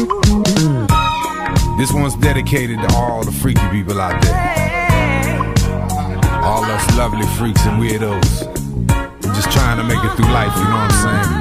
This one's dedicated to all the freaky people out there. All us lovely freaks and weirdos. We're just trying to make it through life, you know what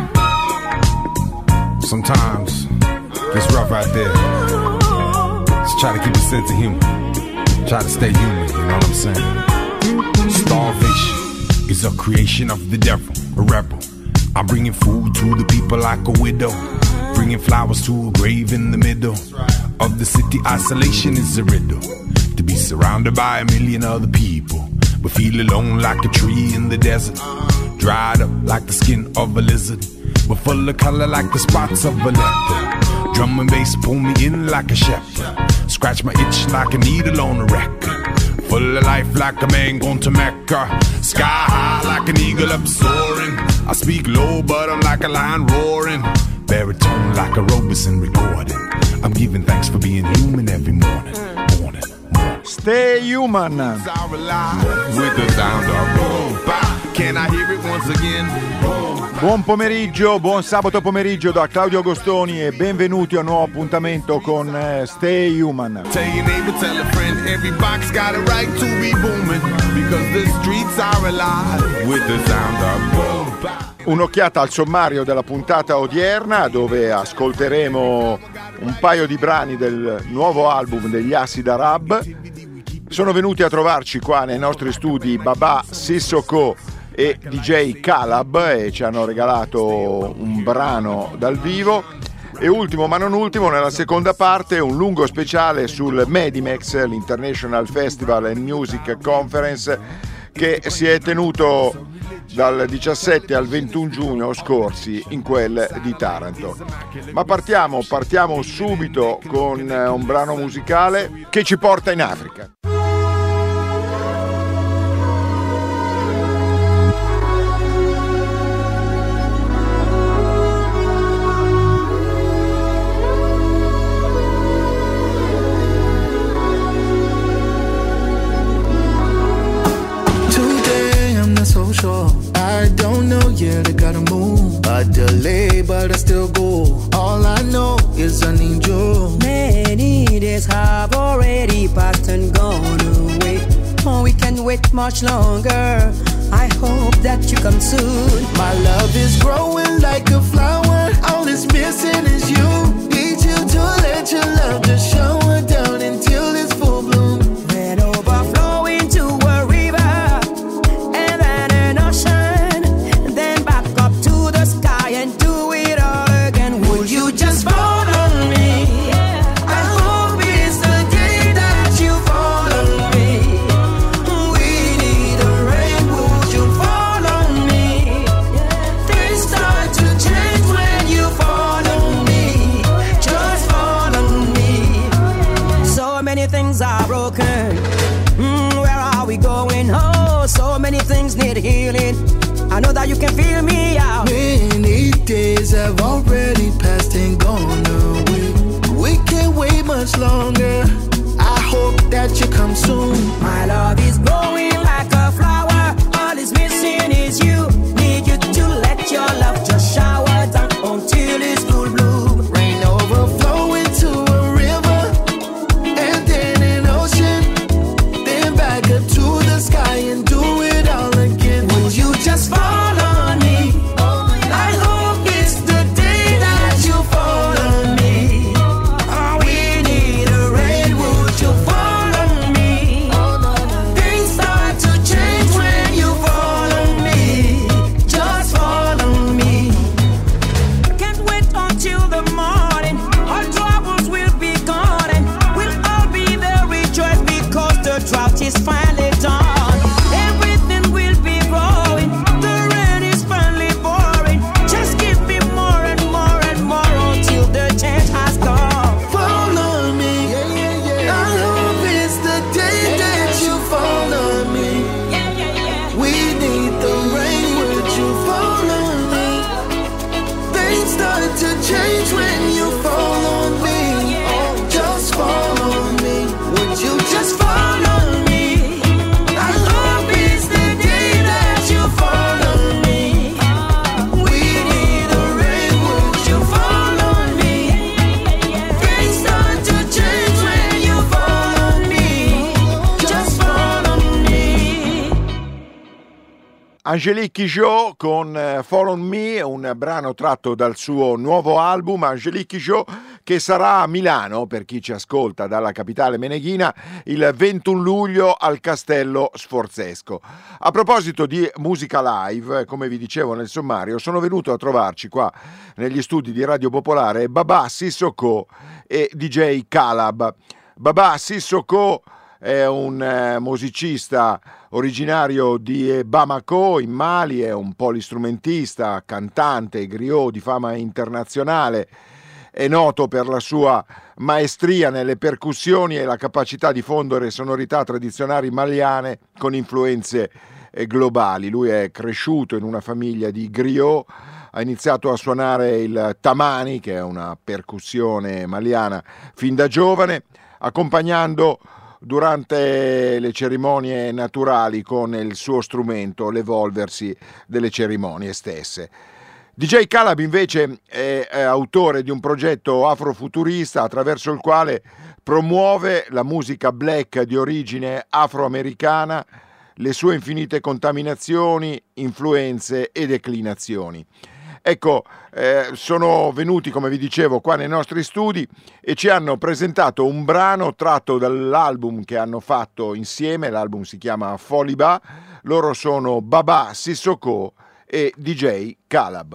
I'm saying? Sometimes it's rough out there. Just try to keep a sense of humor. Try to stay human, you know what I'm saying? Starvation is a creation of the devil, a rebel. I'm bringing food to the people like a widow, bringing flowers to a grave in the middle of the city. Isolation is a riddle. To be surrounded by a million other people, but feel alone like a tree in the desert, dried up like the skin of a lizard, but full of color like the spots of a leopard. Drum and bass pull me in like a shepherd, scratch my itch like a needle on a record. Full of life like a man gone to Mecca, sky high like an eagle up soaring. I speak low but I'm like a lion roaring, baritone like a Robeson recording. I'm giving thanks for being human every morning. Stay Human. With the sound of boom, bop. Can I hear it once again? Buon pomeriggio, buon sabato pomeriggio da Claudio Agostoni e benvenuti a un nuovo appuntamento con Stay Human. Tell your neighbor, tell a friend, every box got a right to be booming, because the streets are alive with the sound of boom, bop. Un'occhiata al sommario della puntata odierna, dove ascolteremo un paio di brani del nuovo album degli Acid Arab. Sono venuti a trovarci qua nei nostri studi Baba Sissoko e DJ Calab e ci hanno regalato un brano dal vivo. E ultimo ma non ultimo, nella seconda parte un lungo speciale sul Medimex, l'International Festival and Music Conference, che si è tenuto dal 17 al 21 giugno scorsi in quel di Taranto. Ma partiamo subito con un brano musicale che ci porta in Africa. I don't know yet, I gotta move. A delay, but I still go. All I know is I need you. Many days have already passed and gone away. Oh, we can't wait much longer. I hope that you come soon. My love is growing like a flower. All that's missing is you. Need you to let your love just shower down until it's full bloom. Then overflow into a river, and then an ocean, then back up to the sky and do it all again. Would you just fall on me? I hope it's the day that you fall on me. We need a rain. Would you fall on me? Things start to change when you fall on me. Just fall on me. So many things are broken. Where are we going? Oh, so many things need healing. I know that you can feel me out. Many days have already passed and gone away. We can't wait much longer. I hope that you come soon. My love is growing like a flower. All is missing is you. Need you to let your love just shower down until it's full bloom. Rain overflow into a river, and then an ocean, then back up to the sky and do it all again. Would you just fall on me? I hope it's the day that you Angélique Kidjo con Fall on Me, un brano tratto dal suo nuovo album. Angélique Kidjo che sarà a Milano, per chi ci ascolta dalla capitale meneghina, il 21 luglio al Castello Sforzesco. A proposito di musica live, come vi dicevo nel sommario, sono venuto a trovarci qua negli studi di Radio Popolare Baba Sissoko e DJ Calab. Baba Sissoko è un musicista originario di Bamako in Mali, è un polistrumentista, cantante, griot di fama internazionale, è noto per la sua maestria nelle percussioni e la capacità di fondere sonorità tradizionali maliane con influenze globali. Lui è cresciuto in una famiglia di griot, ha iniziato a suonare il tamani, che è una percussione maliana, fin da giovane, accompagnando durante le cerimonie naturali con il suo strumento l'evolversi delle cerimonie stesse. DJ Calab invece è autore di un progetto afrofuturista attraverso il quale promuove la musica black di origine afroamericana, le sue infinite contaminazioni, influenze e declinazioni. Ecco, sono venuti, come vi dicevo, qua nei nostri studi e ci hanno presentato un brano tratto dall'album che hanno fatto insieme. L'album si chiama Foliba. Loro sono Baba Sissoko e DJ Calab.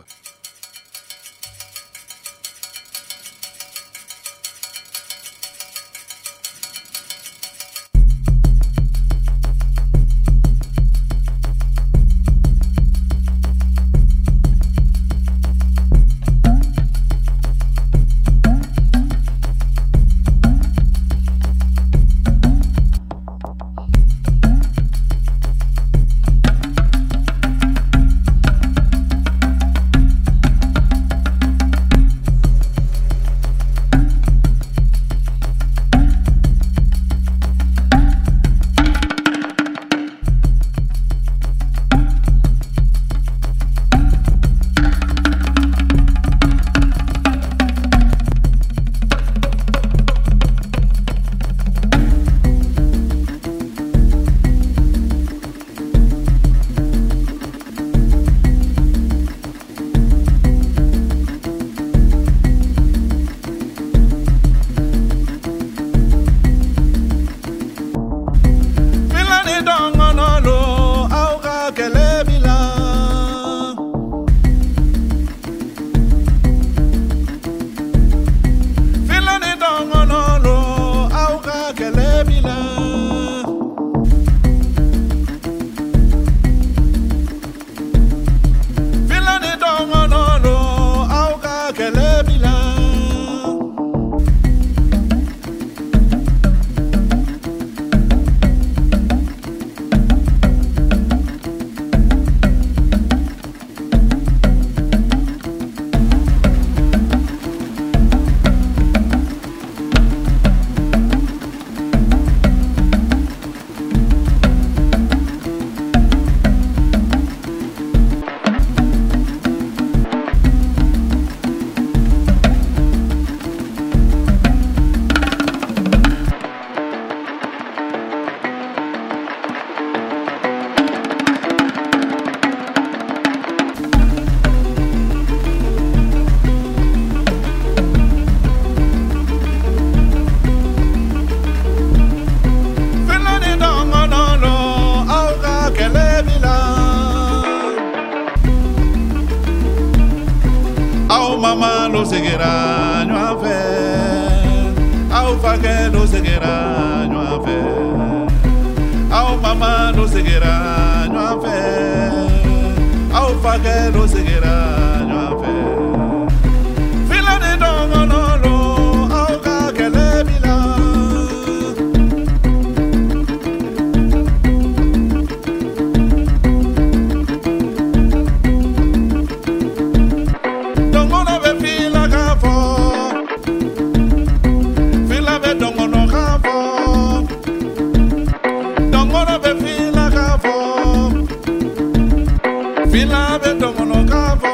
Fila be dongono kavo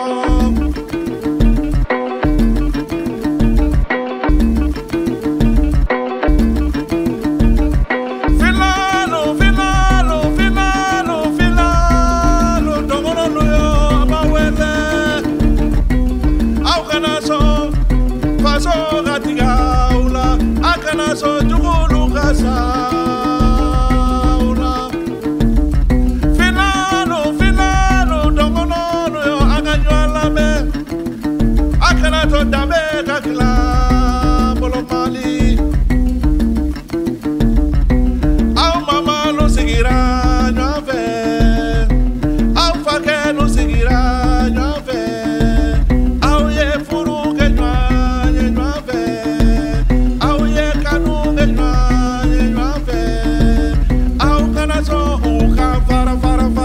soga tigaula akana so jugulu kasaula finano dongono yo aganyala me akana to dabe kakla bolo mali au mama no seguirá nyave au fake no seguirá nyave au ye furu ke nyave au ye kanu ke nyave au kana so uka fara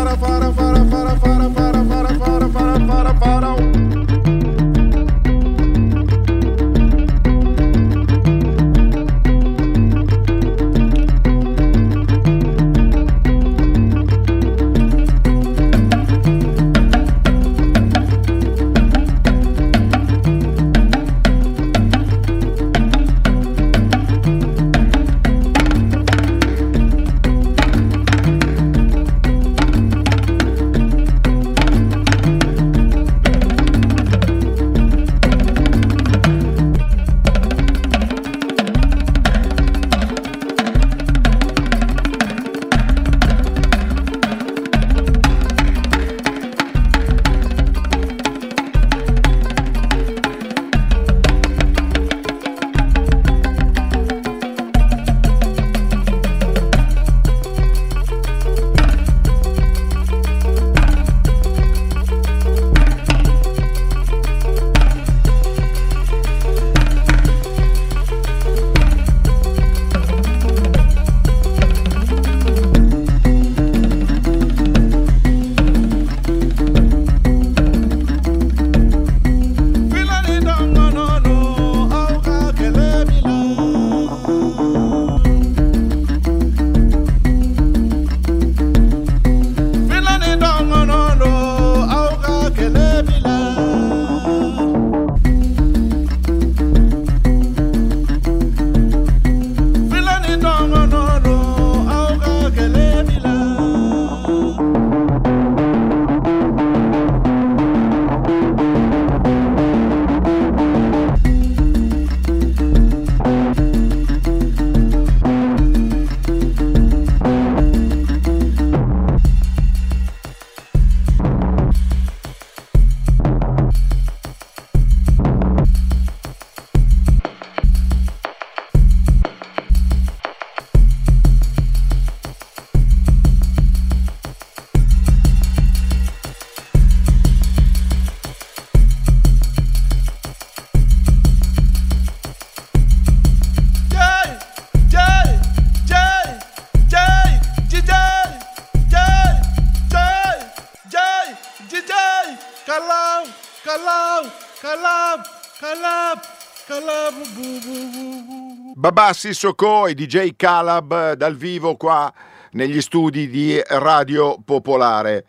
Babà Sissoko e DJ Calab dal vivo qua negli studi di Radio Popolare.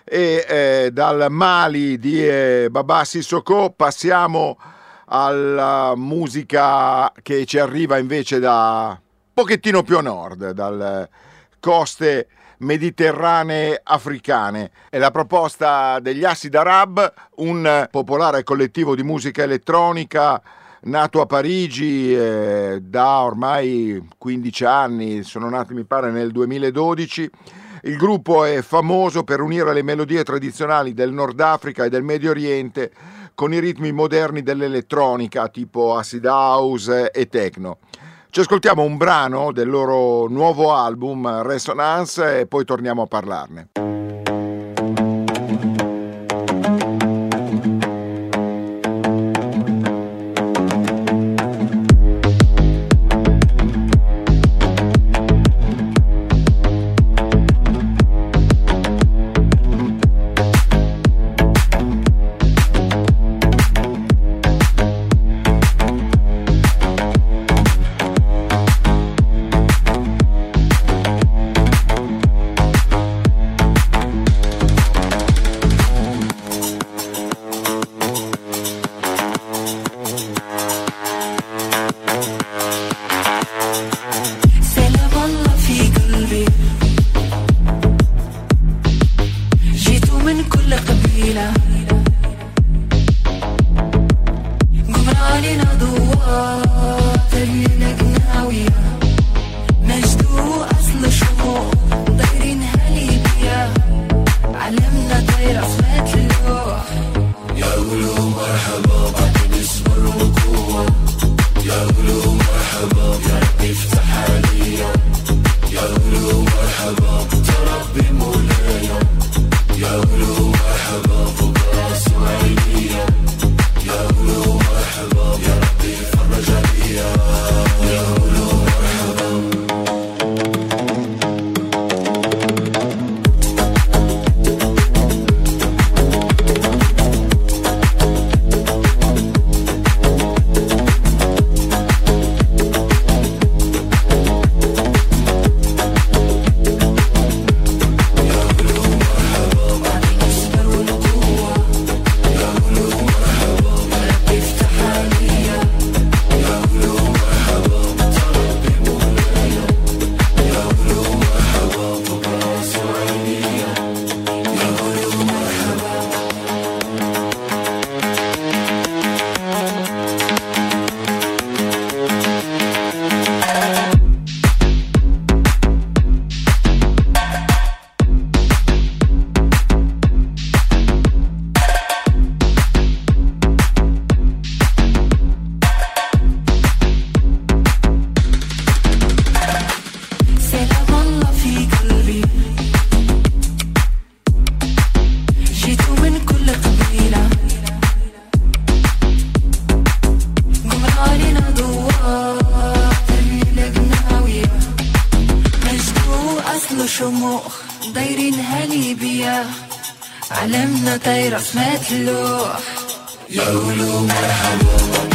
E dal Mali di Babà Sissoko passiamo alla musica che ci arriva invece da pochettino più a nord, dalle coste mediterranee africane. È la proposta degli Acid Arab, un popolare collettivo di musica elettronica nato a Parigi da ormai 15 anni, sono nati mi pare nel 2012. Il gruppo è famoso per unire le melodie tradizionali del Nord Africa e del Medio Oriente con i ritmi moderni dell'elettronica tipo acid house e techno. Ci ascoltiamo un brano del loro nuovo album Resonance e poi torniamo a parlarne. طايرينها ليبيا علمنا طايرة في متلوح يقولوا مرحبا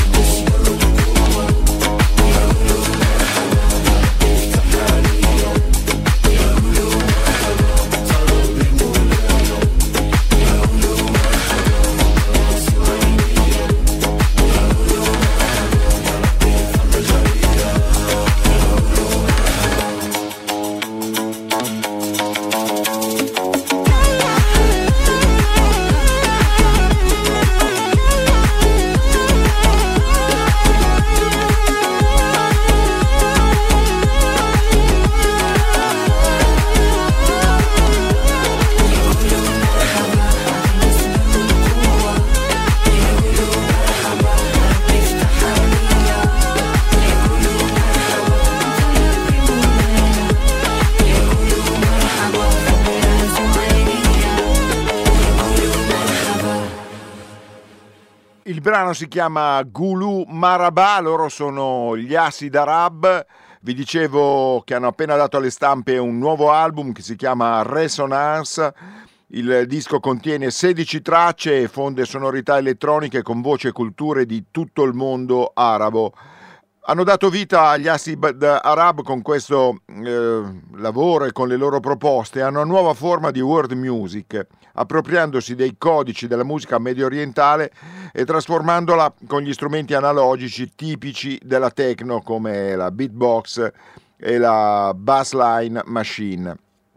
Il brano si chiama Gulu Maraba, loro sono gli Acid Arab. Vi dicevo che hanno appena dato alle stampe un nuovo album che si chiama Resonance. Il disco contiene 16 tracce e fonde sonorità elettroniche con voci e culture di tutto il mondo arabo. Hanno dato vita agli Acid Arab con questo lavoro e con le loro proposte a una nuova forma di world music, appropriandosi dei codici della musica medio orientale e trasformandola con gli strumenti analogici tipici della techno come la beatbox e la bassline machine.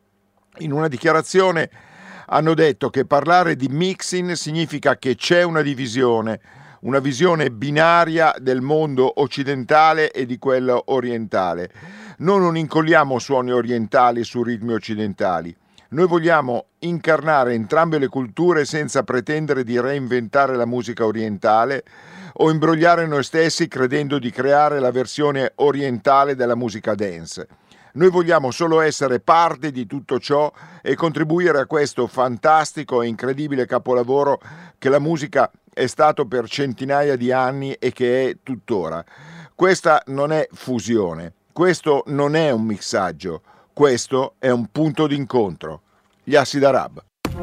In una dichiarazione hanno detto che parlare di mixing significa che c'è una divisione, una visione binaria del mondo occidentale e di quello orientale. Noi non incolliamo suoni orientali su ritmi occidentali. Noi vogliamo incarnare entrambe le culture senza pretendere di reinventare la musica orientale o imbrogliare noi stessi credendo di creare la versione orientale della musica dance. Noi vogliamo solo essere parte di tutto ciò e contribuire a questo fantastico e incredibile capolavoro che la musica è stato per centinaia di anni e che è tuttora. Questa non è fusione, questo non è un mixaggio, questo è un punto d'incontro. Gli Acid Arab.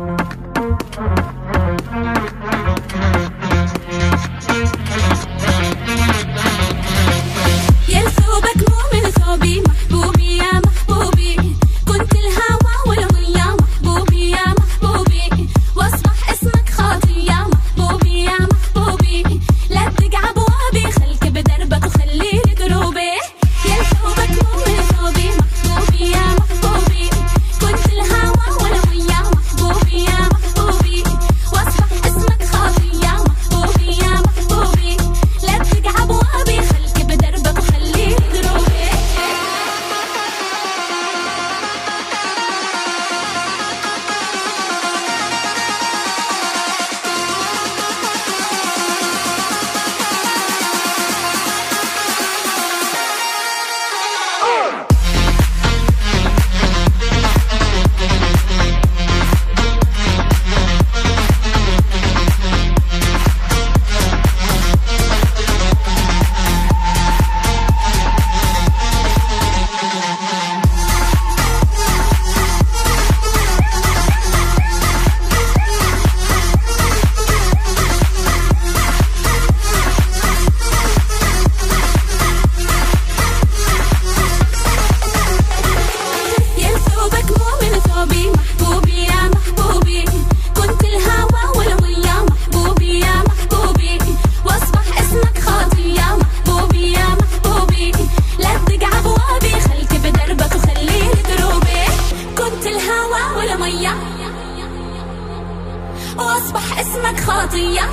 واصبح اسمك خاطية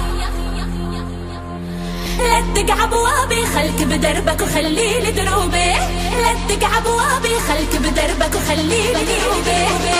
لا تدق عبوابي خلك بدربك وخليلي دروبي لا تدق عبوابي خلك بدربك وخليلي دروبي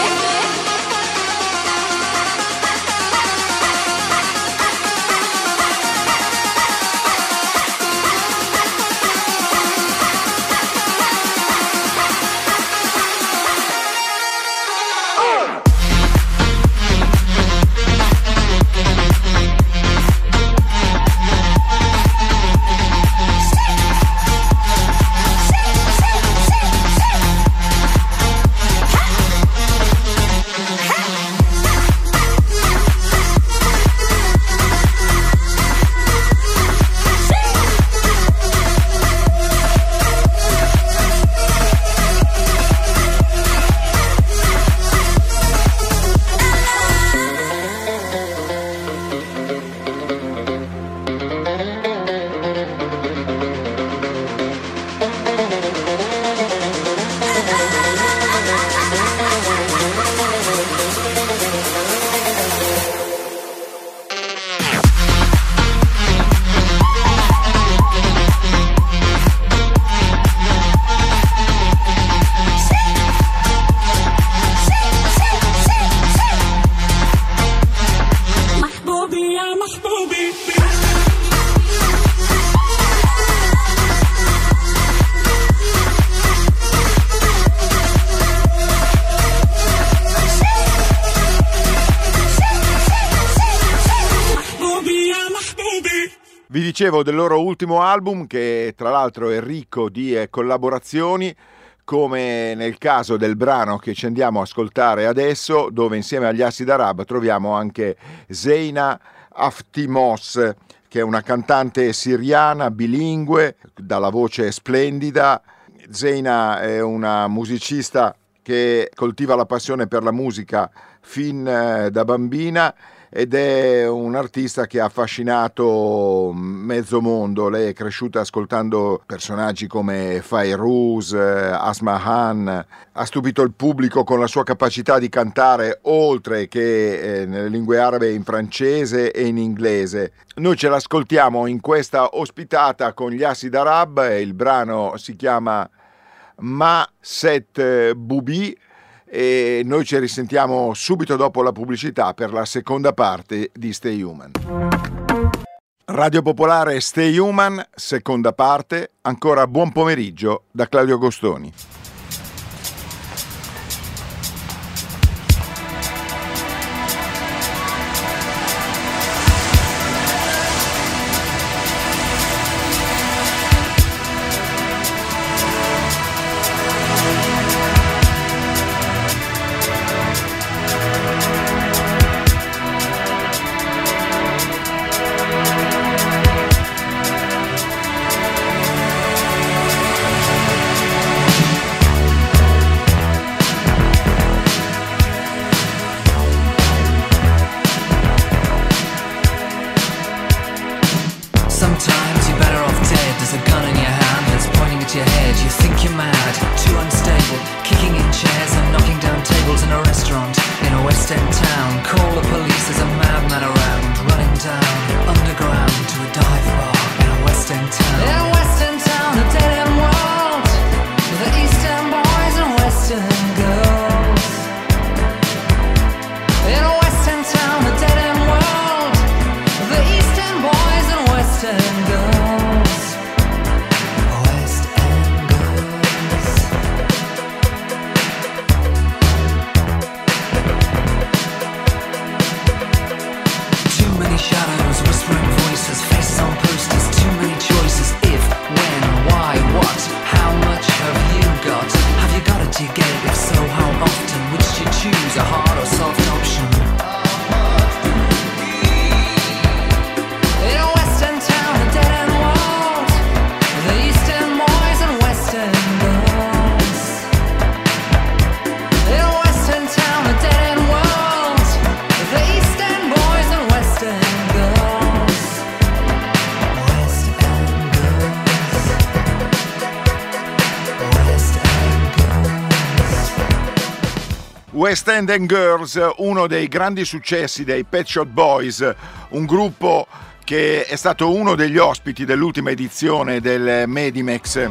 Dicevo del loro ultimo album, che tra l'altro è ricco di collaborazioni, come nel caso del brano che ci andiamo a ascoltare adesso, dove insieme agli Acid Arab troviamo anche Zeina Aftimos, che è una cantante siriana bilingue, dalla voce splendida. Zeina è una musicista che coltiva la passione per la musica fin da bambina ed è un artista che ha affascinato mezzo mondo. Lei è cresciuta ascoltando personaggi come Fairuz, Asmahan, ha stupito il pubblico con la sua capacità di cantare oltre che nelle lingue arabe, in francese e in inglese. Noi ce l'ascoltiamo in questa ospitata con gli Acid Arab e il brano si chiama Ma Set Bubi, e noi ci risentiamo subito dopo la pubblicità per la seconda parte di Stay Human. Radio Popolare Stay Human, seconda parte. Ancora buon pomeriggio da Claudio Agostoni. West End and Girls, uno dei grandi successi dei Pet Shop Boys, un gruppo che è stato uno degli ospiti dell'ultima edizione del Medimex.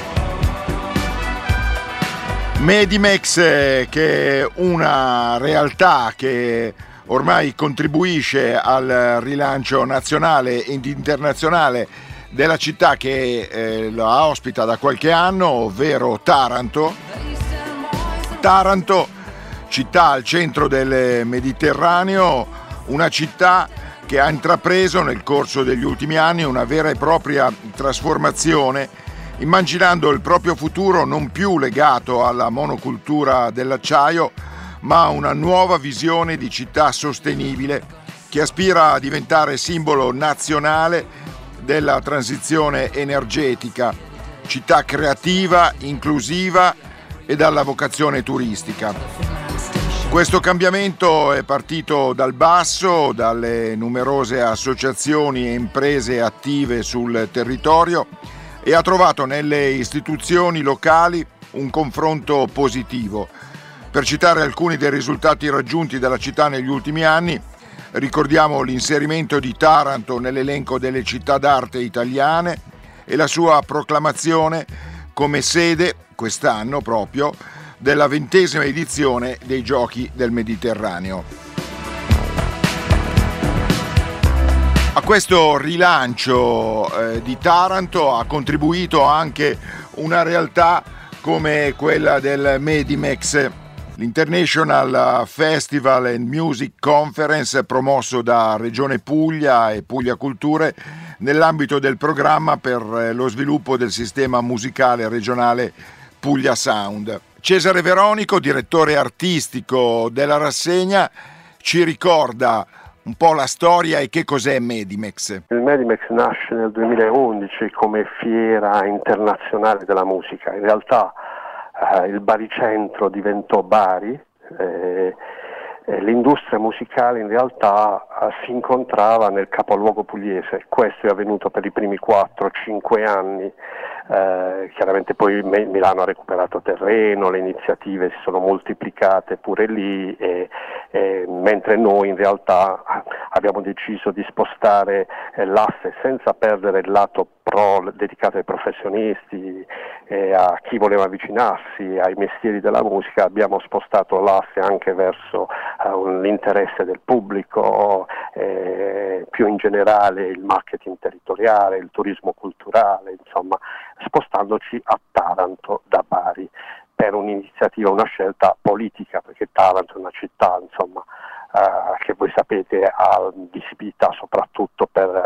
Medimex, che è una realtà che ormai contribuisce al rilancio nazionale ed internazionale della città che la ospita da qualche anno, ovvero Taranto. Taranto, città al centro del Mediterraneo, una città che ha intrapreso nel corso degli ultimi anni una vera e propria trasformazione, immaginando il proprio futuro non più legato alla monocultura dell'acciaio, ma a una nuova visione di città sostenibile che aspira a diventare simbolo nazionale della transizione energetica, città creativa, inclusiva e dalla vocazione turistica. Questo cambiamento è partito dal basso, dalle numerose associazioni e imprese attive sul territorio e ha trovato nelle istituzioni locali un confronto positivo. Per citare alcuni dei risultati raggiunti dalla città negli ultimi anni, ricordiamo l'inserimento di Taranto nell'elenco delle città d'arte italiane e la sua proclamazione come sede, quest'anno proprio, della 20ª edizione dei Giochi del Mediterraneo. A questo rilancio di Taranto ha contribuito anche una realtà come quella del Medimex, l'International Festival and Music Conference, promosso da Regione Puglia e Puglia Culture, nell'ambito del programma per lo sviluppo del sistema musicale regionale Puglia Sound. Cesare Veronico, direttore artistico della rassegna, ci ricorda un po' la storia e che cos'è Medimex. Il Medimex nasce nel 2011 come fiera internazionale della musica. In realtà il baricentro diventò Bari. L'industria musicale in realtà si incontrava nel capoluogo pugliese. Questo è avvenuto per i primi 4-5 anni. Chiaramente poi Milano ha recuperato terreno, le iniziative si sono moltiplicate pure lì, mentre noi in realtà abbiamo deciso di spostare l'asse senza perdere il lato dedicato ai professionisti e a chi voleva avvicinarsi ai mestieri della musica. Abbiamo spostato l'asse anche verso l'interesse del pubblico, più in generale il marketing territoriale, il turismo culturale, insomma, spostandoci a Taranto da Bari per un'iniziativa, una scelta politica, perché Taranto è una città, insomma, che voi sapete aveva visibilità soprattutto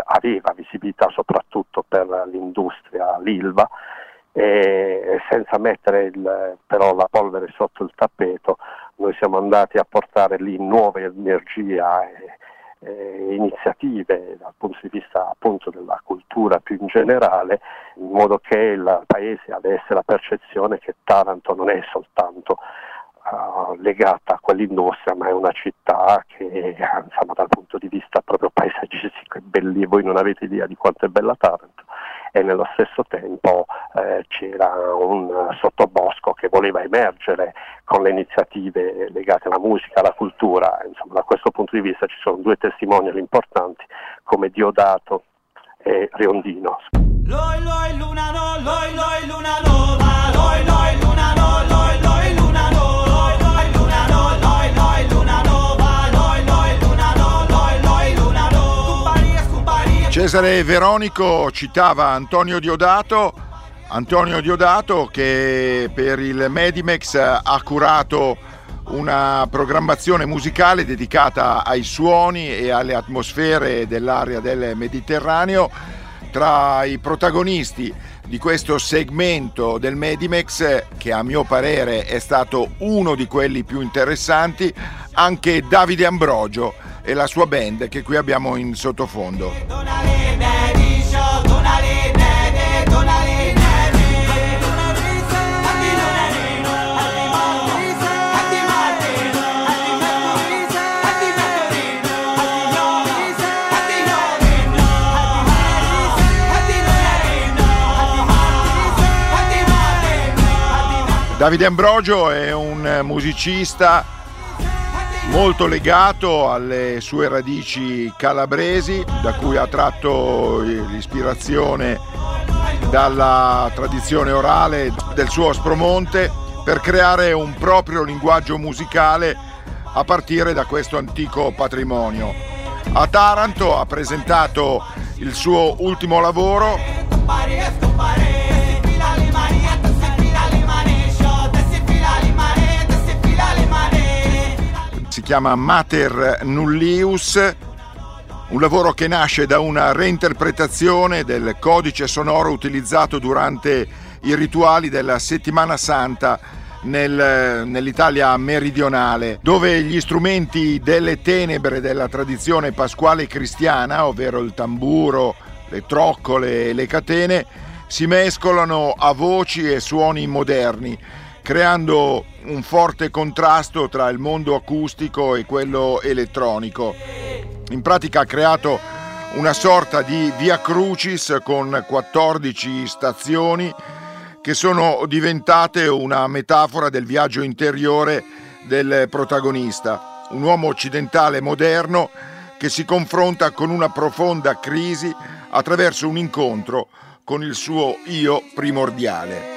per l'industria, l'Ilva, e senza mettere però la polvere sotto il tappeto, noi siamo andati a portare lì nuove energie e iniziative dal punto di vista appunto della cultura più in generale, in modo che il paese avesse la percezione che Taranto non è soltanto legata a quell'industria, ma è una città che insomma, dal punto di vista proprio paesaggistico è bellissima. Voi non avete idea di quanto è bella Taranto, e nello stesso tempo c'era un sottobosco che voleva emergere con le iniziative legate alla musica, alla cultura. Insomma, da questo punto di vista ci sono due testimonial importanti come Diodato e Riondino. Loi loi luna no, loi loi luna nova, loi loi luna no, loi loi luna no, loi loi luna no, loi loi luna nova, loi loi luna no, loi loi luna no. Scumparia. Cesare Veronico citava Antonio Diodato che per il Medimex ha curato una programmazione musicale dedicata ai suoni e alle atmosfere dell'area del Mediterraneo. Tra i protagonisti di questo segmento del Medimex, che a mio parere è stato uno di quelli più interessanti, anche Davide Ambrogio e la sua band che qui abbiamo in sottofondo. Davide Ambrogio è un musicista molto legato alle sue radici calabresi, da cui ha tratto l'ispirazione dalla tradizione orale del suo Aspromonte per creare un proprio linguaggio musicale a partire da questo antico patrimonio. A Taranto ha presentato il suo ultimo lavoro, si chiama Mater Nullius, un lavoro che nasce da una reinterpretazione del codice sonoro utilizzato durante i rituali della Settimana Santa nell'Italia meridionale, dove gli strumenti delle tenebre della tradizione pasquale cristiana, ovvero il tamburo, le troccole e le catene, si mescolano a voci e suoni moderni, creando un forte contrasto tra il mondo acustico e quello elettronico. In pratica ha creato una sorta di via crucis con 14 stazioni che sono diventate una metafora del viaggio interiore del protagonista, un uomo occidentale moderno che si confronta con una profonda crisi attraverso un incontro con il suo io primordiale.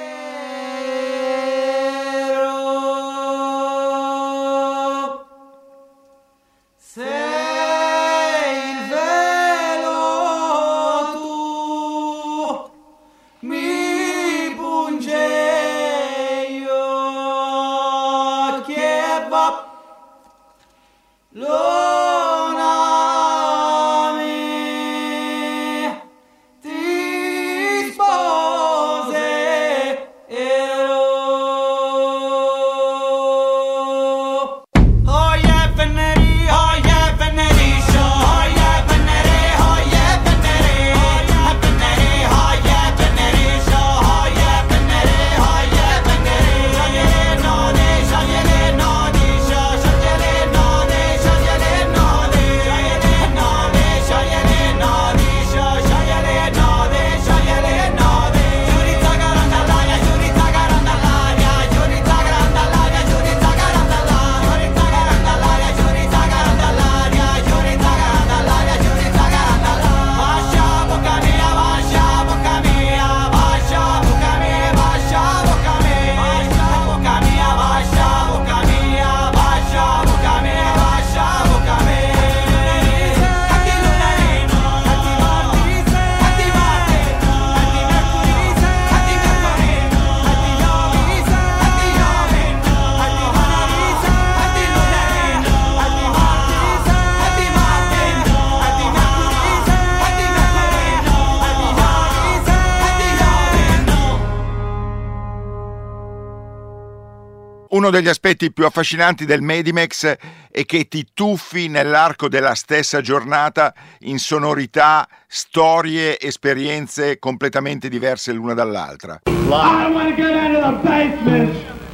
Uno degli aspetti più affascinanti del Medimex è che ti tuffi nell'arco della stessa giornata in sonorità, storie, esperienze completamente diverse l'una dall'altra. I don't want to go down to the basement.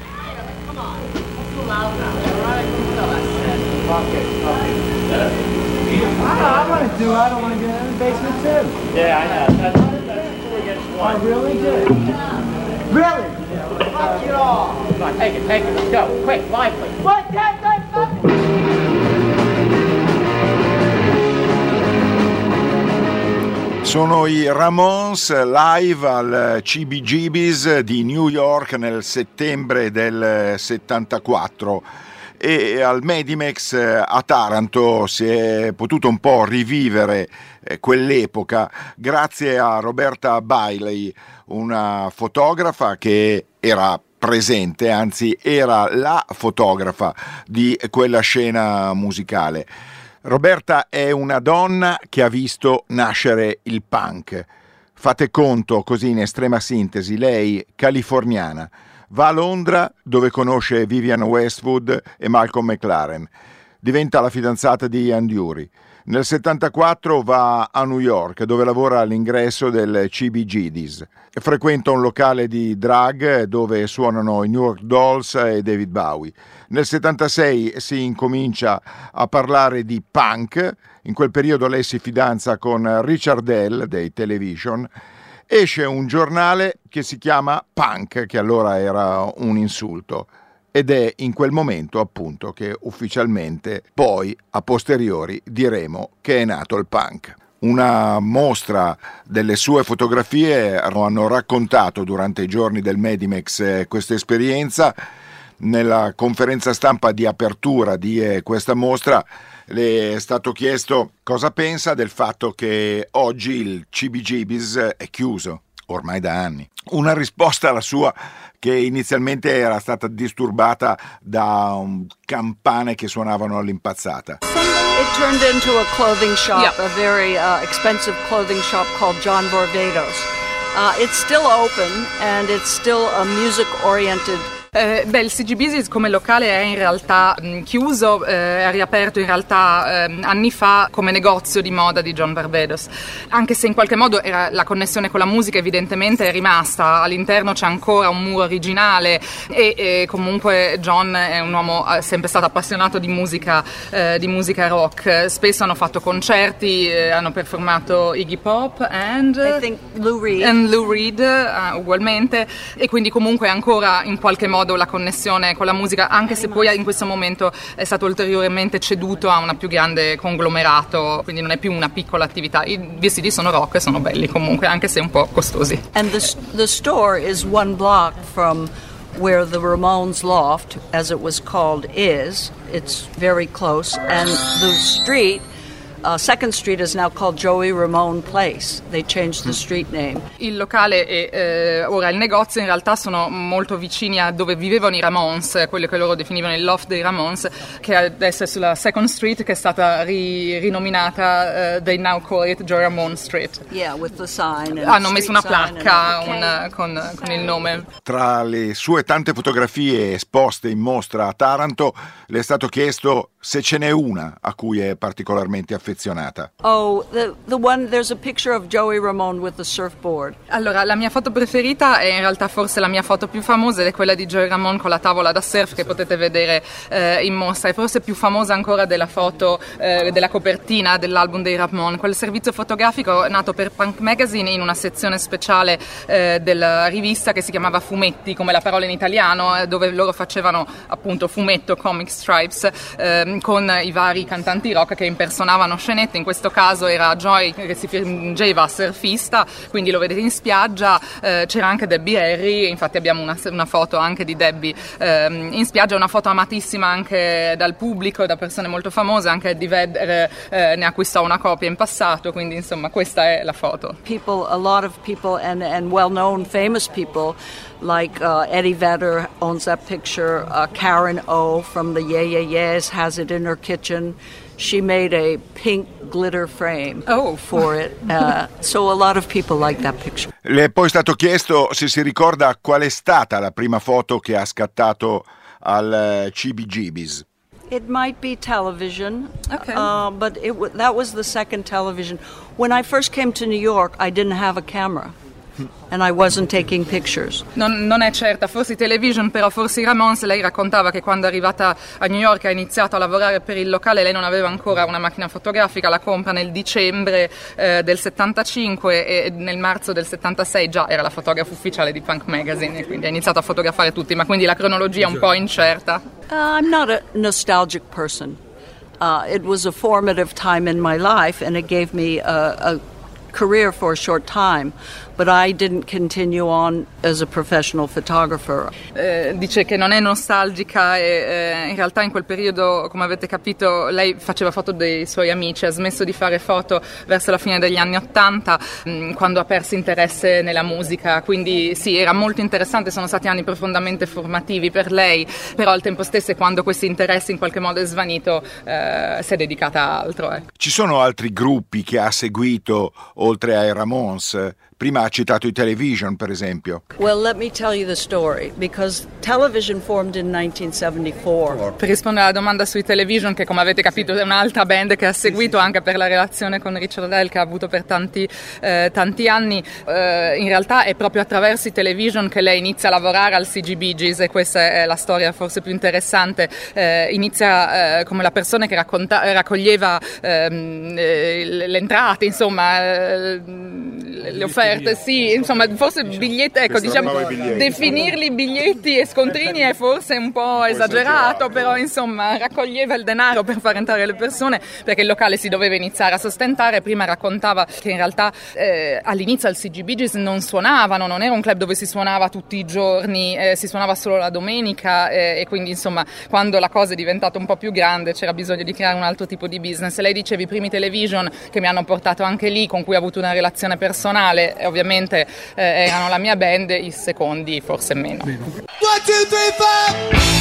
I want to. I don't want to get in the basement too. Yeah, I know. That's 2 against 1. Oh, really? Good. Really? Fuck it all. Come on, take it. Let's go. Quick, lively. What? Sono i Ramones live al CBGB's di New York nel settembre del 74 e al Medimex a Taranto si è potuto un po' rivivere quell'epoca grazie a Roberta Bailey, una fotografa che era presente, anzi era la fotografa di quella scena musicale. Roberta è una donna che ha visto nascere il punk. Fate conto, così in estrema sintesi, lei, californiana, va a Londra dove conosce Vivian Westwood e Malcolm McLaren. Diventa la fidanzata di Ian Dury. Nel 74 va a New York dove lavora all'ingresso del CBGB's. Frequenta un locale di drag dove suonano i New York Dolls e David Bowie. Nel 76 si incomincia a parlare di punk. In quel periodo lei si fidanza con Richard Hell dei Television. Esce un giornale che si chiama Punk, che allora era un insulto. Ed è in quel momento appunto che ufficialmente, poi a posteriori, diremo che è nato il punk. Una mostra delle sue fotografie hanno raccontato durante i giorni del Medimex questa esperienza. Nella conferenza stampa di apertura di questa mostra le è stato chiesto cosa pensa del fatto che oggi il CBGB's è chiuso, ormai da anni. Una risposta alla sua che inizialmente era stata disturbata da un campane che suonavano all'impazzata. It turned into a clothing shop, a very expensive clothing shop called John Varvatos. It's still open and it's still a music-oriented. Il CBGB's come locale è in realtà chiuso, è riaperto in realtà anni fa come negozio di moda di John Varvatos, anche se in qualche modo la connessione con la musica evidentemente è rimasta. All'interno c'è ancora un muro originale e comunque John è un uomo sempre stato appassionato di musica rock. Spesso hanno fatto concerti, hanno performato Iggy Pop and I think Lou Reed ugualmente, e quindi comunque ancora in qualche modo la connessione con la musica, anche se poi in questo momento è stato ulteriormente ceduto a una più grande conglomerato, quindi non è più una piccola attività. I vestiti sono rock e sono belli comunque, anche se un po' costosi. And the store is 1 block from where the Ramones loft, as it was called, is. It's very close, and the street, 2nd Street, is now called Joey Ramone Place. They changed the street name. Il locale e ora il negozio in realtà sono molto vicini a dove vivevano i Ramones, quello che loro definivano il loft dei Ramones, che adesso è sulla 2nd Street, che è stata rinominata they now call it Joey Ramone Street. Yeah, with the sign. Hanno messo una placca con il nome. Tra le sue tante fotografie esposte in mostra a Taranto le è stato chiesto se ce n'è una a cui è particolarmente affezionata. Oh, the one, there's a picture of Joey Ramone with the surfboard. Allora, la mia foto preferita è in realtà forse la mia foto più famosa, ed è quella di Joey Ramone con la tavola da surf che potete vedere in mostra. È forse più famosa ancora della foto della copertina dell'album dei Ramone. Quel servizio fotografico nato per Punk Magazine in una sezione speciale della rivista che si chiamava Fumetti, come la parola in italiano, dove loro facevano appunto fumetto, comic stripes, con i vari cantanti rock che impersonavano scenette. In questo caso era Joy che si fingeva surfista, quindi lo vedete in spiaggia. C'era anche Debbie Harry, infatti abbiamo una foto anche di Debbie in spiaggia, una foto amatissima anche dal pubblico, da persone molto famose. Anche Eddie Vedder ne acquistò una copia in passato, quindi insomma questa è la foto. A lot of people and well-known famous people like Eddie Vedder owns that picture, Karen O from the Yeah Yeah Yeahs has it in her kitchen. She made a pink glitter frame for it. So a lot of people like that picture. Le è poi stato chiesto se si ricorda qual è stata la prima foto che ha scattato al CBGB's? It might be television, Okay. But that was the second television. When I first came to New York, I didn't have a camera, and I wasn't taking pictures. Non è certa, forse television, però forse i Ramones. Lei raccontava che quando è arrivata a New York ha iniziato a lavorare per il locale, lei non aveva ancora una macchina fotografica, la compra nel dicembre del 75 e nel marzo del 76 già era la fotografa ufficiale di Punk Magazine e quindi ha iniziato a fotografare tutti, ma quindi la cronologia è un po' incerta. I'm not a nostalgic person. It was a formative time in my life, and it gave me a career for a short time, but I didn't continue on as a professional photographer. Dice che non è nostalgica e in realtà in quel periodo, come avete capito, lei faceva foto dei suoi amici, ha smesso di fare foto verso la fine degli anni '80, quando ha perso interesse nella musica, quindi sì, era molto interessante, sono stati anni profondamente formativi per lei, però al tempo stesso quando questo interesse in qualche modo è svanito si è dedicata a altro. Ecco. Ci sono altri gruppi che ha seguito oltre ai Ramones? Prima ha citato i Television, per esempio. Well, let me tell you the story, because Television formed in 1974. Per rispondere alla domanda sui Television, che come avete capito è un'altra band che ha seguito anche per la relazione con Richard Hell che ha avuto per tanti anni, in realtà è proprio attraverso i Television che lei inizia a lavorare al CBGB's e questa è la storia forse più interessante. Inizia come la persona che raccoglieva le entrate, insomma, le offerte, sì, insomma, forse biglietti, ecco, diciamo, definirli biglietti e scontrini è forse un po' esagerato, però insomma raccoglieva il denaro per far entrare le persone perché il locale si doveva iniziare a sostentare. Prima raccontava che in realtà all'inizio al CBGB's non suonavano, non era un club dove si suonava tutti i giorni, si suonava solo la domenica e quindi insomma quando la cosa è diventata un po' più grande c'era bisogno di creare un altro tipo di business. Lei diceva i primi Television che mi hanno portato anche lì, con cui ho avuto una relazione personale, e ovviamente erano la mia band, i secondi forse meno. 1, 2, 3, 4.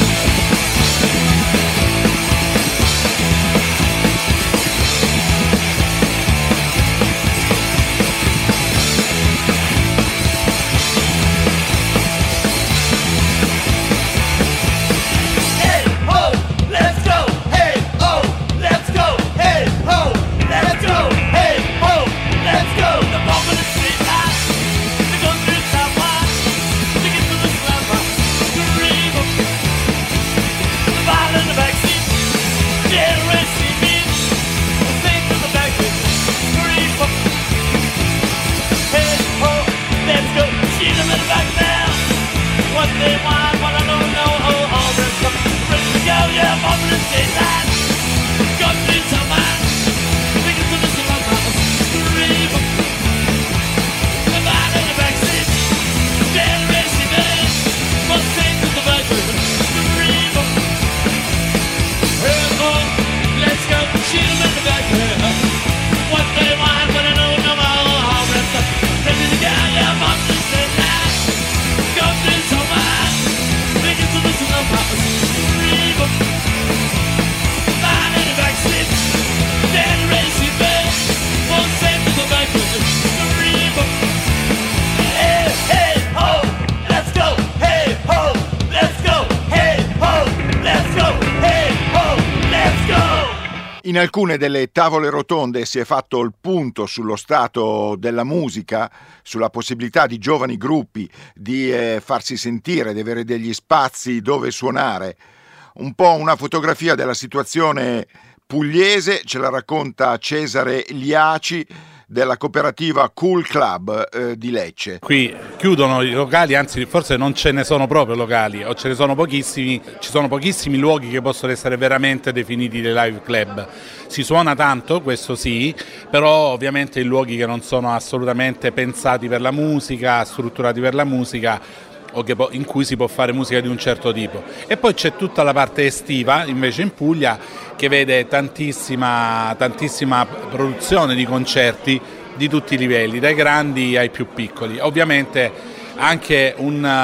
In alcune delle tavole rotonde si è fatto il punto sullo stato della musica, sulla possibilità di giovani gruppi di farsi sentire, di avere degli spazi dove suonare. Un po' una fotografia della situazione pugliese ce la racconta Cesare Liaci della cooperativa Cool Club di Lecce. Qui chiudono i locali, anzi forse non ce ne sono proprio locali, o ce ne sono pochissimi, ci sono pochissimi luoghi che possono essere veramente definiti dei live club. Si suona tanto, questo sì, però ovviamente in luoghi che non sono assolutamente pensati per la musica, strutturati per la musica, o in cui si può fare musica di un certo tipo. E poi c'è tutta la parte estiva invece in Puglia, che vede tantissima produzione di concerti di tutti i livelli, dai grandi ai più piccoli. Ovviamente anche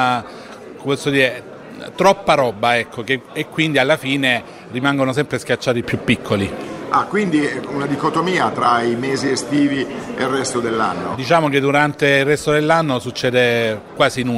troppa roba, ecco, e quindi alla fine rimangono sempre schiacciati i più piccoli. Ah, quindi una dicotomia tra i mesi estivi e il resto dell'anno? Diciamo che durante il resto dell'anno succede quasi nulla.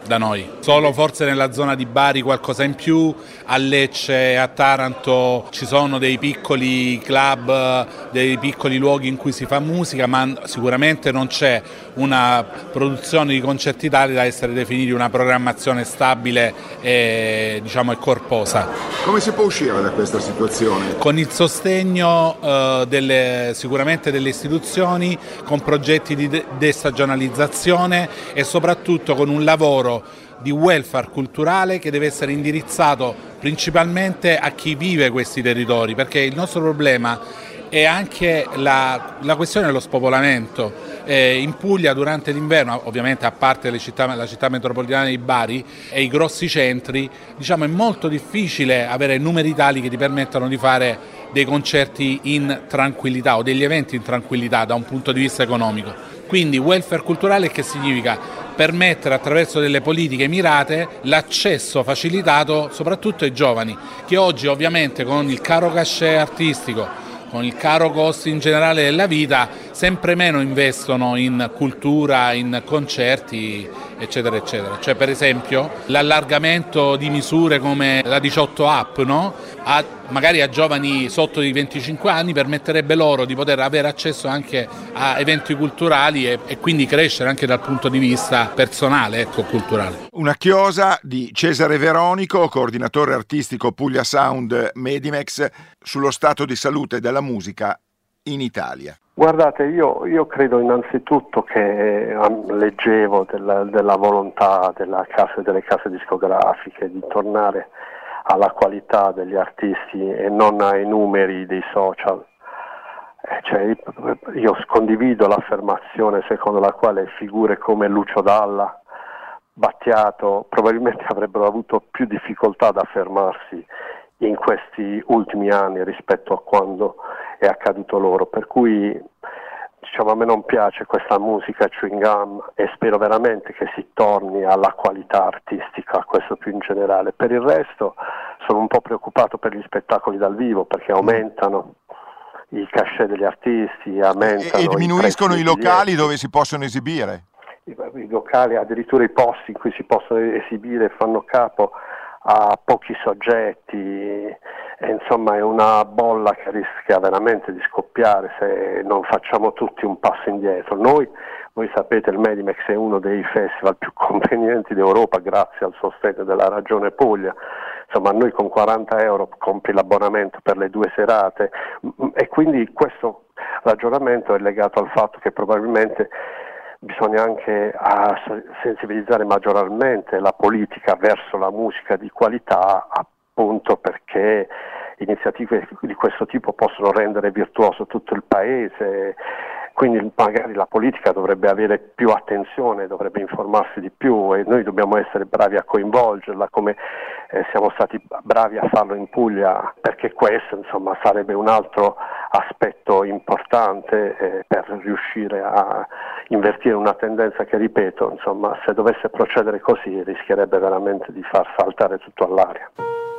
da noi. Solo forse nella zona di Bari qualcosa in più, a Lecce e a Taranto ci sono dei piccoli club, dei piccoli luoghi in cui si fa musica, ma sicuramente non c'è una produzione di concerti tali da essere definiti una programmazione stabile e e corposa. Come si può uscire da questa situazione? Con il sostegno sicuramente delle istituzioni, con progetti di destagionalizzazione e soprattutto con un lavoro di welfare culturale che deve essere indirizzato principalmente a chi vive questi territori, perché il nostro problema è anche la questione dello spopolamento. In Puglia durante l'inverno, ovviamente a parte la città metropolitana di Bari e i grossi centri, è molto difficile avere numeri tali che ti permettano di fare dei concerti in tranquillità o degli eventi in tranquillità da un punto di vista economico. Quindi welfare culturale, che significa permettere attraverso delle politiche mirate l'accesso facilitato soprattutto ai giovani, che oggi ovviamente con il caro cachet artistico, con il caro costo in generale della vita, sempre meno investono in cultura, in concerti, eccetera, eccetera. Cioè, per esempio, l'allargamento di misure come la 18 App, no? Magari a giovani sotto i 25 anni permetterebbe loro di poter avere accesso anche a eventi culturali e quindi crescere anche dal punto di vista personale, culturale. Una chiosa di Cesare Veronico, coordinatore artistico Puglia Sound Medimex, sullo stato di salute della musica in Italia. Guardate, io credo innanzitutto che leggevo della volontà delle case discografiche di tornare alla qualità degli artisti e non ai numeri dei social. Io condivido l'affermazione secondo la quale figure come Lucio Dalla, Battiato probabilmente avrebbero avuto più difficoltà ad affermarsi in questi ultimi anni rispetto a quando è accaduto loro, per cui a me non piace questa musica chewing gum e spero veramente che si torni alla qualità artistica, questo più in generale. Per il resto sono un po' preoccupato per gli spettacoli dal vivo, perché aumentano i cachet degli artisti, aumentano e diminuiscono i locali dove si possono esibire. I locali, addirittura i posti in cui si possono esibire, fanno capo a pochi soggetti, e insomma è una bolla che rischia veramente di scoppiare se non facciamo tutti un passo indietro. Voi sapete, il Medimex è uno dei festival più convenienti d'Europa grazie al sostegno della Regione Puglia. Insomma, noi con 40 euro compri l'abbonamento per le 2 serate e quindi questo ragionamento è legato al fatto che probabilmente bisogna anche sensibilizzare maggiormente la politica verso la musica di qualità, appunto perché iniziative di questo tipo possono rendere virtuoso tutto il paese. Quindi magari la politica dovrebbe avere più attenzione, dovrebbe informarsi di più e noi dobbiamo essere bravi a coinvolgerla come siamo stati bravi a farlo in Puglia, perché questo sarebbe un altro aspetto importante per riuscire a invertire una tendenza che, ripeto, se dovesse procedere così rischierebbe veramente di far saltare tutto all'aria.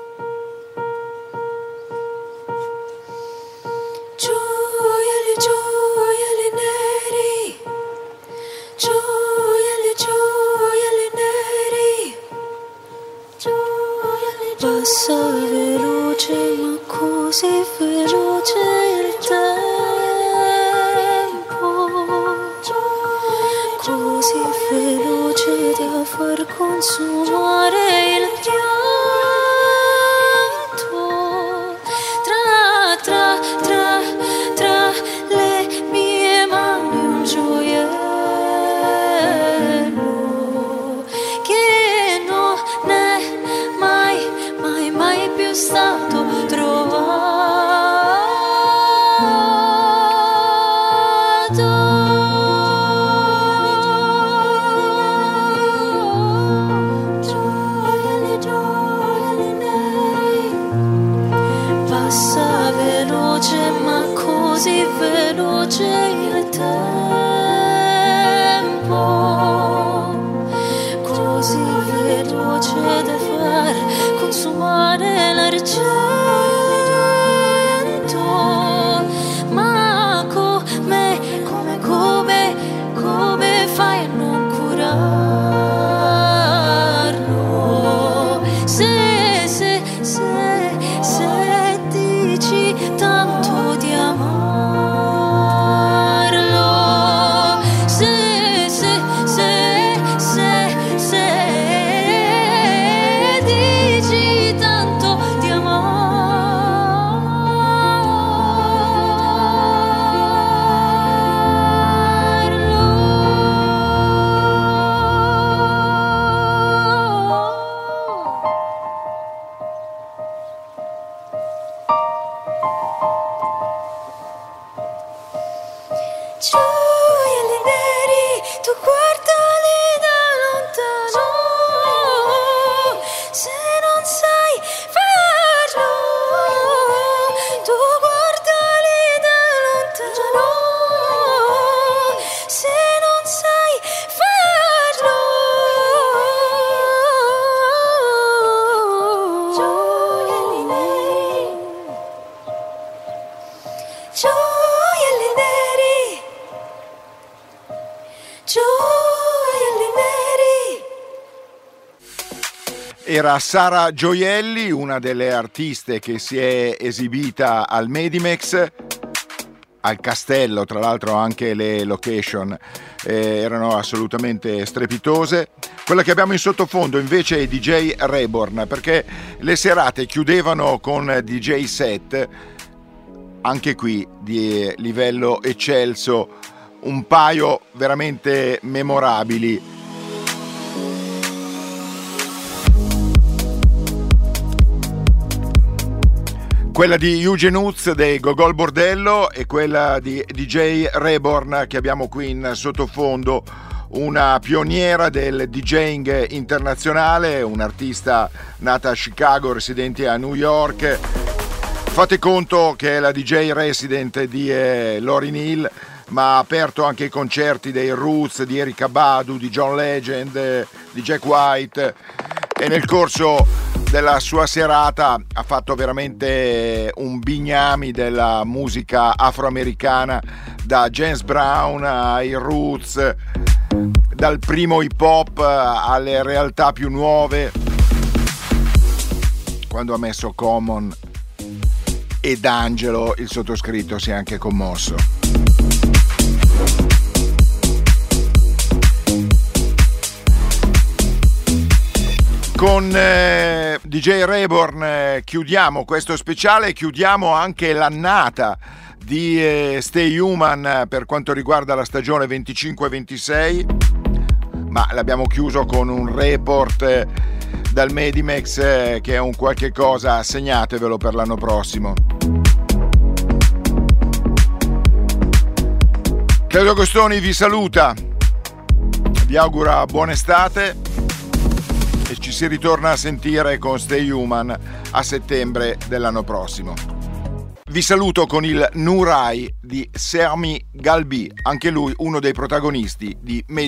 Passa veloce, ma così veloce il tempo, così veloce da far consumare il pianto. Tra le mie mani un gioiello che non è mai più stato trovato. Gioia, Era Sara Gioielli, una delle artiste che si è esibita al Medimex, al Castello, tra l'altro anche le location erano assolutamente strepitose. Quella che abbiamo in sottofondo invece è DJ Reborn, perché le serate chiudevano con DJ set, anche qui di livello eccelso, un paio veramente memorabili. Quella di Eugen Utz dei Gogol Bordello e quella di DJ Reborn che abbiamo qui in sottofondo, una pioniera del DJing internazionale, un'artista nata a Chicago, residente a New York. Fate conto che è la DJ resident di Lauryn Hill, ma ha aperto anche i concerti dei Roots, di Erykah Badu, di John Legend, di Jack White, e nel corso della sua serata ha fatto veramente un bignami della musica afroamericana, da James Brown ai Roots, dal primo hip hop alle realtà più nuove. Quando ha messo Common ed Angelo, il sottoscritto si è anche commosso. Con DJ Reborn chiudiamo questo speciale, chiudiamo anche l'annata di Stay Human per quanto riguarda la stagione 25-26, ma l'abbiamo chiuso con un report dal Medimex che è un qualche cosa, segnatevelo per l'anno prossimo. Claudio Agostoni vi saluta, vi augura buona estate e ci si ritorna a sentire con Stay Human a settembre dell'anno prossimo. Vi saluto con il Nurai di Sermi Galbi, anche lui uno dei protagonisti di